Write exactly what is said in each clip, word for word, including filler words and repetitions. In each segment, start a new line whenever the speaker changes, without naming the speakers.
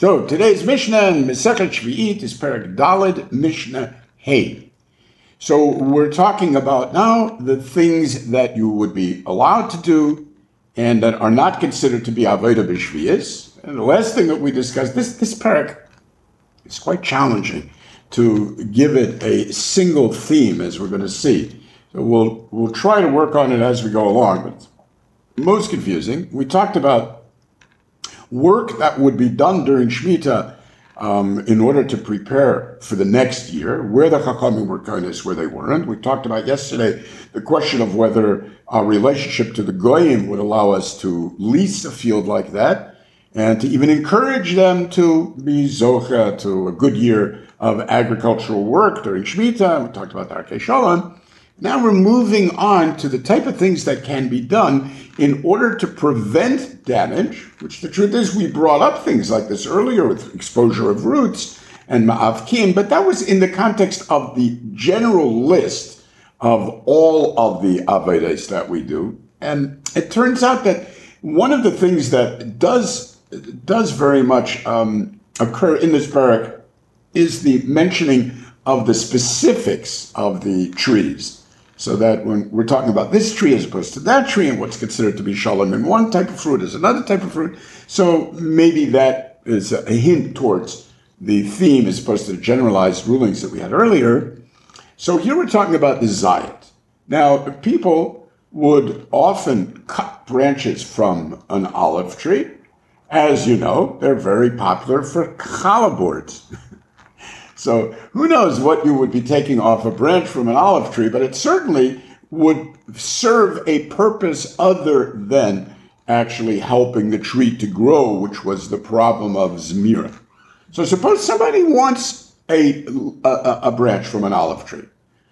So today's Mishnah in Masechet Shvi'it is Perek Daled Mishnah Hey. So we're talking about now the things that you would be allowed to do and that are not considered to be Avodah B'Shvi'is. And the last thing that we discussed, this, this Perek is quite challenging to give it a single theme, as we're going to see. So we'll, we'll try to work on it as we go along, but it's most confusing. We talked about work that would be done during Shemitah um, in order to prepare for the next year, where the Chachamim were kindness, where they weren't. We talked about yesterday the question of whether our relationship to the Goyim would allow us to lease a field like that and to even encourage them to be zocha to a good year of agricultural work during Shemitah. We talked about Darkei Shalom. Now we're moving on to the type of things that can be done in order to prevent damage, which the truth is we brought up things like this earlier with exposure of roots and ma'avkim, but that was in the context of the general list of all of the avodas that we do. And it turns out that one of the things that does, does very much um, occur in this parak is the mentioning of the specifics of the trees. So that when we're talking about this tree as opposed to that tree and what's considered to be shalom in one type of fruit is another type of fruit. So maybe that is a hint towards the theme as opposed to the generalized rulings that we had earlier. So here we're talking about the zayat. Now, people would often cut branches from an olive tree. As you know, they're very popular for challah boards. So who knows what you would be taking off a branch from an olive tree, but it certainly would serve a purpose other than actually helping the tree to grow, which was the problem of Zmira. So suppose somebody wants a, a, a branch from an olive tree.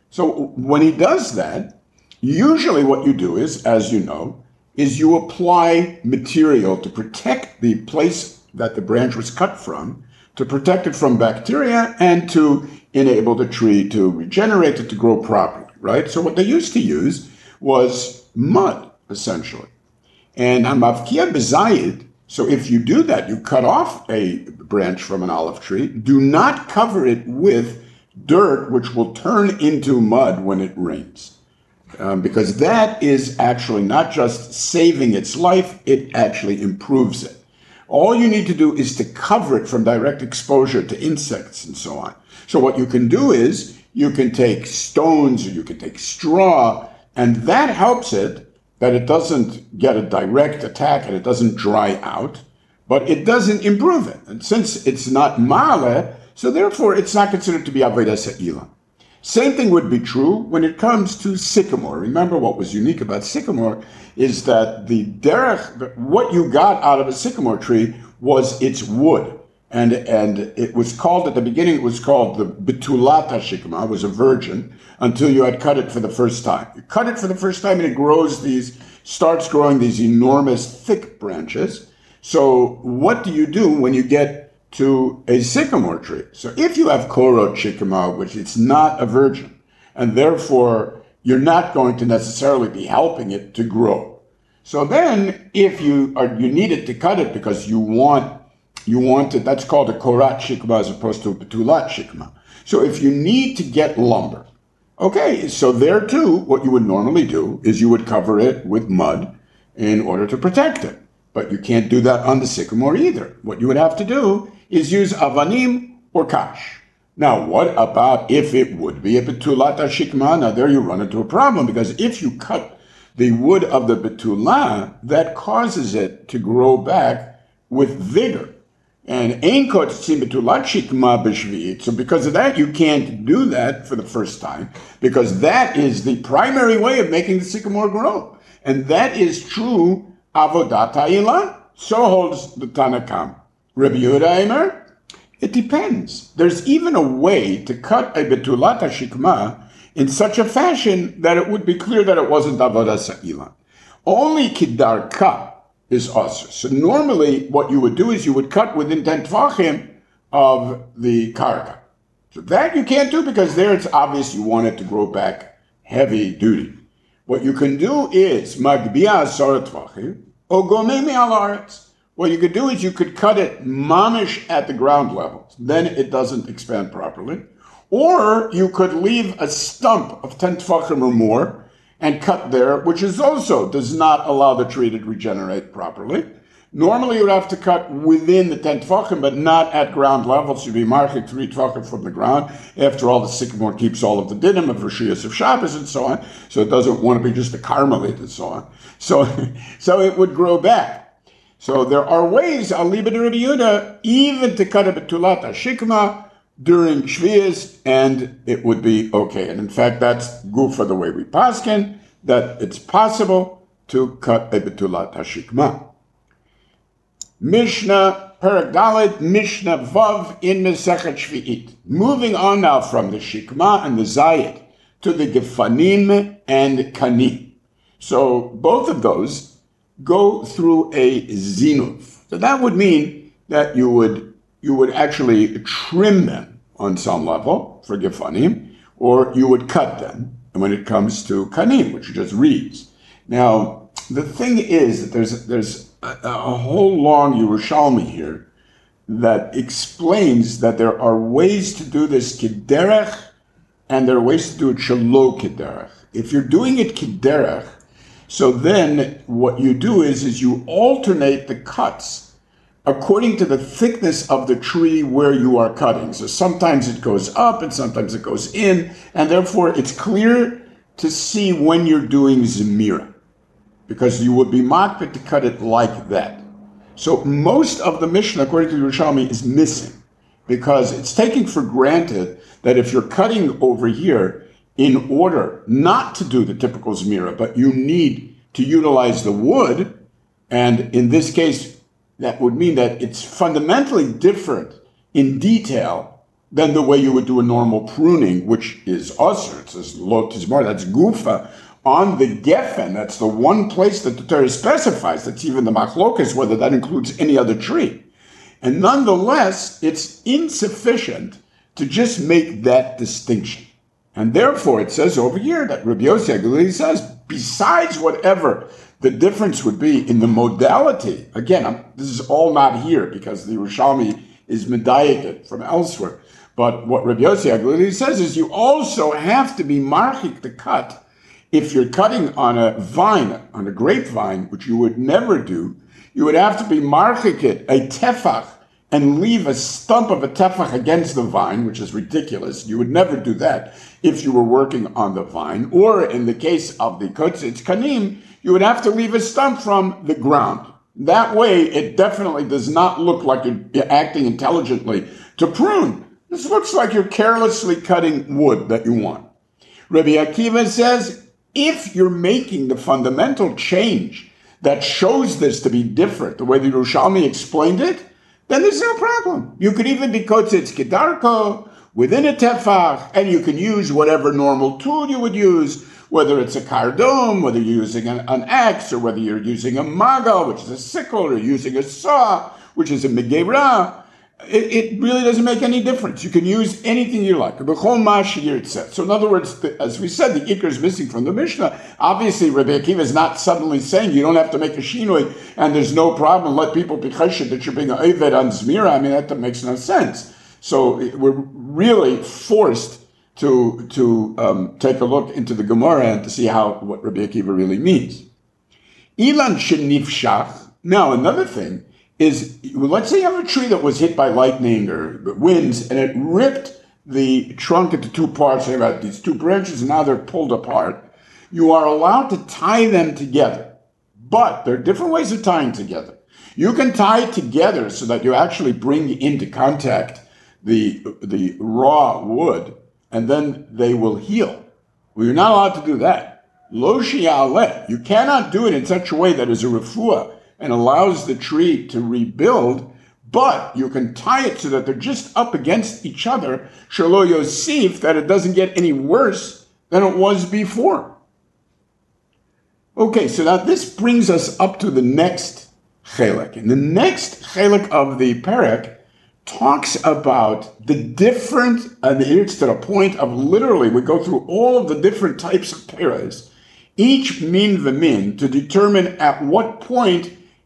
So when he does that, usually what you do is, as you know, is you apply material to protect the place that the branch was cut from, to protect it from bacteria and to enable the tree to regenerate it to grow properly, right? So what they used to use was mud, essentially. And hamavkia bezayid, so if you do that, you cut off a branch from an olive tree, do not cover it with dirt, which will turn into mud when it rains. Um, because that is actually not just saving its life, it actually improves it. All you need to do is to cover it from direct exposure to insects and so on. So what you can do is you can take stones or you can take straw, and that helps it that it doesn't get a direct attack and it doesn't dry out, but it doesn't improve it. And since it's not ma'aleh, so therefore it's not considered to be avodah se'ilah. Same thing would be true when it comes to sycamore. Remember, what was unique about sycamore is that the derech, what you got out of a sycamore tree was its wood. And, and it was called, at the beginning, it was called the betulat hashikma, it was a virgin, until you had cut it for the first time. You cut it for the first time and it grows these, starts growing these enormous thick branches. So what do you do when you get to a sycamore tree? So if you have korot shikama, which it's not a virgin, and therefore you're not going to necessarily be helping it to grow. So then if you are, you need it to cut it because you want, you want it, that's called a korat shikma as opposed to a betulat shikma. So if you need to get lumber, okay, so there too, what you would normally do is you would cover it with mud in order to protect it. But you can't do that on the sycamore either. What you would have to do is use avanim or kash. Now, what about if it would be a betulat hashikma? Now, there you run into a problem, because if you cut the wood of the betulah, that causes it to grow back with vigor. And ein kotzim betulat shikma b'shvi'it. So because of that, you can't do that for the first time, because that is the primary way of making the sycamore grow. And that is true avodat ha'ilah. So holds the Tanakam. Rabbi Yehuda Eimer, it depends. There's even a way to cut a betulat hashikma in such a fashion that it would be clear that it wasn't avodah se'ilah. Only kidarka is asur. So normally what you would do is you would cut within ten tvachim of the karka. So that you can't do because there it's obvious you want it to grow back heavy duty. What you can do is magbia asar tvachim or gomei me'al haaretz. what you could do is you could cut it mamish at the ground level. Then it doesn't expand properly. Or you could leave a stump of ten tefachim or more and cut there, which is also does not allow the tree to regenerate properly. Normally you would have to cut within the ten tefachim, but not at ground level. So you'd be marking three tefachim from the ground. After all, the sycamore keeps all of the dinim of Rishiyas of Shabbos and so on. So it doesn't want to be just a carmelite and so on. So, so it would grow back. So there are ways, Aliba de Rabbi Yehuda, even to cut a betulat shikma during Shvias, and it would be okay. And in fact, that's good for the way we paskin, that it's possible to cut a betulat hashikma. Mishnah Perek Dalet, Mishnah Vav in Mesechet Shvi'it. Moving on now from the shikma and the zayit to the gefanim and kanim. So both of those go through a zinuv. So that would mean that you would you would actually trim them on some level for gefanim, or you would cut them. And when it comes to kanim, which are just reeds. Now, the thing is that there's there's a, a whole long Yerushalmi here that explains that there are ways to do this kederech, and there are ways to do it shelo kederech. If you're doing it kederech, so then what you do is, is you alternate the cuts according to the thickness of the tree where you are cutting. So sometimes it goes up and sometimes it goes in, and therefore it's clear to see when you're doing Zemira, because you would be makbid to cut it like that. So most of the Mishnah, according to Yerushalmi, is missing, because it's taking for granted that if you're cutting over here in order not to do the typical Zemira, but you need to utilize the wood, and in this case, that would mean that it's fundamentally different in detail than the way you would do a normal pruning, which is usher. It says lo tizmar, that's gufa. On the gefen, that's the one place that the Torah specifies, that's even the machlokas, whether that includes any other tree. And nonetheless, it's insufficient to just make that distinction. And therefore, it says over here that Rabbi Yossi HaGlili says, besides whatever the difference would be in the modality, again, I'm, this is all not here because the Yerushalmi is medayik from elsewhere. But what Rabbi Yossi HaGlili says is you also have to be marchik the cut. If you're cutting on a vine, on a grapevine, which you would never do, you would have to be marchik it, a tefach, and leave a stump of a tefach against the vine, which is ridiculous. You would never do that if you were working on the vine. Or in the case of the kotzitz kanim, you would have to leave a stump from the ground. That way, it definitely does not look like you're acting intelligently to prune. This looks like you're carelessly cutting wood that you want. Rabbi Akiva says, if you're making the fundamental change that shows this to be different, the way the Yerushalmi explained it, then there's no problem. You could even be kotzitz kedarko within a tefach, and you can use whatever normal tool you would use, whether it's a kardom, whether you're using an, an axe, or whether you're using a magal, which is a sickle, or using a saw, which is a megeira. It, it really doesn't make any difference. You can use anything you like. So in other words, as we said, the ikr is missing from the Mishnah. Obviously, Rabbi Akiva is not suddenly saying you don't have to make a shinoi and there's no problem. Let people be chesed that you're being an oved on Zmira. I mean, that makes no sense. So we're really forced to to um, take a look into the Gemara and to see how what Rabbi Akiva really means. Ilan shenifshach. Now, another thing is, well, let's say you have a tree that was hit by lightning or winds, and it ripped the trunk into two parts. They got these two branches, and now they're pulled apart. You are allowed to tie them together, but there are different ways of tying together. You can tie it together so that you actually bring into contact the, the raw wood, and then they will heal. Well, you're not allowed to do that. Lo shi'aleh. You cannot do it in such a way that is a refuah and allows the tree to rebuild, but you can tie it so that they're just up against each other, shelo yosif, that it doesn't get any worse than it was before. Okay, so now this brings us up to the next chelek. And the next chelek of the perek talks about the different, and it's to the point of literally, we go through all of the different types of peres, each min v'min, to determine at what point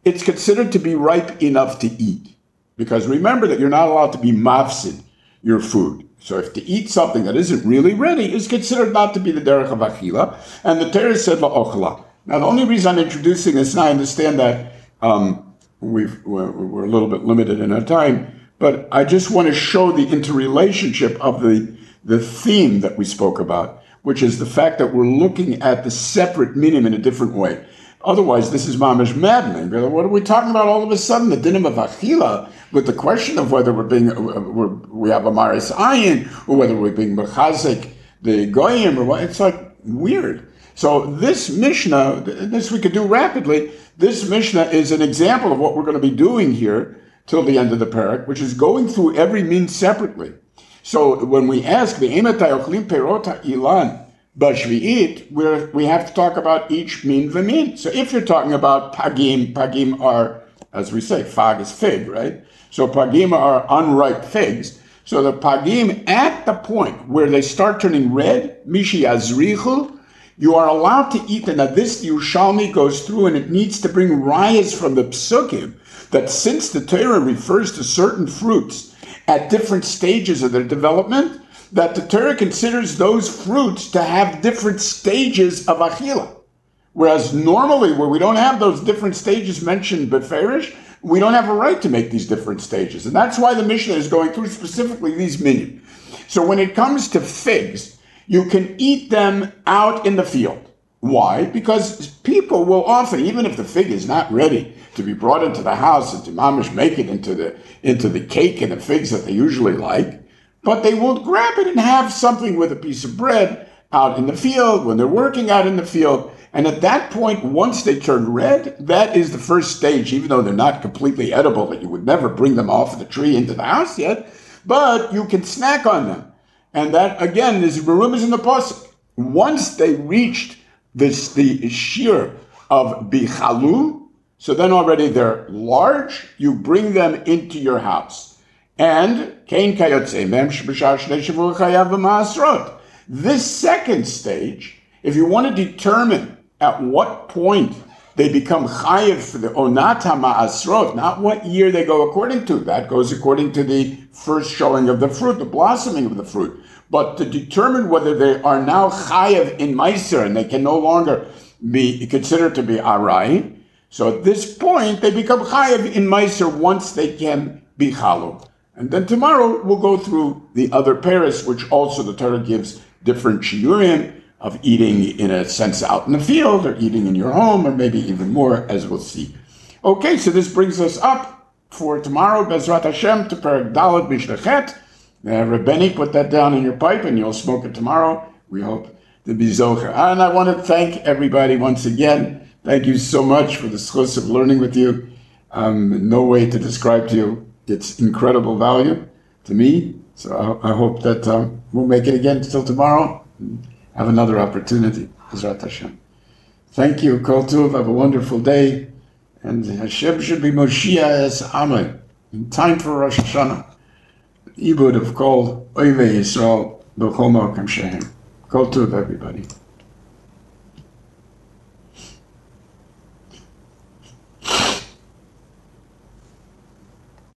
it's considered to be ripe enough to eat. Because remember that you're not allowed to be mafsid your food. So if to eat something that isn't really ready is considered not to be the derech of achila, and the Torah said la'ochla. Now the only reason I'm introducing this, and I understand that um, we've, we're, we're a little bit limited in our time, but I just want to show the interrelationship of the, the theme that we spoke about, which is the fact that we're looking at the separate minim in a different way. Otherwise, this is mamish maddening. What are we talking about all of a sudden? The dinim of achila, with the question of whether we're being we're, we have a maris ayin, or whether we're being mechazik the goyim, or what? It's like weird. So this Mishnah, this we could do rapidly. This Mishnah is an example of what we're going to be doing here till the end of the parak, which is going through every min separately. So when we ask the ematay ochlim perota ilan b'shvi'it, where we have to talk about each min v'min. So if you're talking about pagim, pagim are, as we say, fag is fig, right? So pagim are unripe figs. So the pagim, at the point where they start turning red, mishi azrichu, you are allowed to eat them. Now this Yerushalmi goes through, and it needs to bring rayas from the psukim, that since the Torah refers to certain fruits at different stages of their development, that the Torah considers those fruits to have different stages of achila. Whereas normally, where we don't have those different stages mentioned beferish, we don't have a right to make these different stages. And that's why the Mishnah is going through specifically these minim. So when it comes to figs, you can eat them out in the field. Why? Because people will often, even if the fig is not ready to be brought into the house and to mamish make it into the, into the cake and the figs that they usually like, but they will grab it and have something with a piece of bread out in the field when they're working out in the field. And at that point, once they turn red, that is the first stage, even though they're not completely edible, that you would never bring them off of the tree into the house yet, but you can snack on them. And that, again, is rumors in the pasuk. Once they reached this, the shear of bichalu, so then already they're large, you bring them into your house. And this second stage, if you want to determine at what point they become chayiv for the onat ha'ma'asrot, not what year they go according to, that goes according to the first showing of the fruit, the blossoming of the fruit, but to determine whether they are now chayiv in meiser and they can no longer be considered to be arai. So at this point, they become chayiv in meiser once they can be chalu. And then tomorrow we'll go through the other paras, which also the Torah gives different shiurim of eating in a sense out in the field, or eating in your home, or maybe even more, as we'll see. Okay, so this brings us up for tomorrow, Bezrat Hashem, to Perek Dalet Mishnah Chet. Uh, Rebbeinu, put that down in your pipe and you'll smoke it tomorrow. We hope to be zocher. And I want to thank everybody once again. Thank you so much for the schus of learning with you. Um, no way to describe to you its incredible value to me. So I, I hope that um, we'll make it again till tomorrow. Have another opportunity. Bezrat Hashem. Thank you, Kol Tuv. Have a wonderful day. And Hashem should be Moshiach es Amay. In time for Rosh Hashanah. Ibud of Kol Oivei Yisrael B'chol Ma'akem Shehem. Kol Tuv, everybody.